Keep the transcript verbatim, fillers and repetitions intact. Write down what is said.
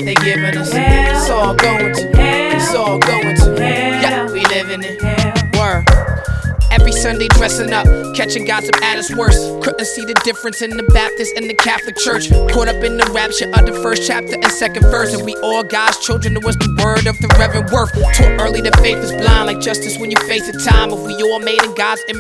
they giving us. It's all going to, it's all going to. Yeah, we living it. Word. Every Sunday dressing up, catching gossip at its worst. Couldn't see the difference in the Baptist and the Catholic Church. Caught up in the rapture of the first chapter and second verse. And we all God's children, it was the word of the Reverend Worth. Taught early that faith is blind, like justice when you face a time. If we all made in God's image,